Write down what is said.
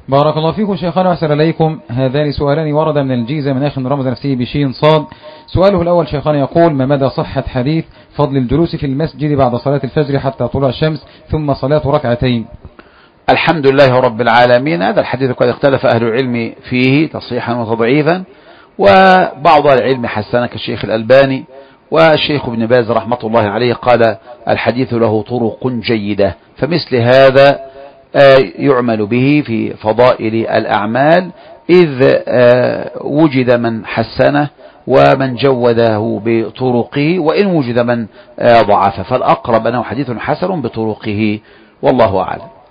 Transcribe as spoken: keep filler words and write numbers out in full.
بارك الله فيكم شيخنا وأحسن إليكم. هذان سؤالان ورد من الجيزة من أخ رمز نفسه بشين صاد. سؤاله الأول شيخنا يقول: ما مدى صحة حديث فضل الجلوس في المسجد بعد صلاة الفجر حتى طلوع الشمس ثم صلاة ركعتين؟ الحمد لله رب العالمين. هذا الحديث قد اختلف أهل العلم فيه تصحيحا وتضعيفا، وبعض العلم حسن كالشيخ الألباني، والشيخ ابن باز رحمة الله عليه قال الحديث له طرق جيدة، فمثل هذا يعمل به في فضائل الأعمال، إذ وجد من حسنه ومن جوده بطرقه، وإن وجد من ضعفه، فالأقرب أنه حديث حسن بطرقه، والله أعلم.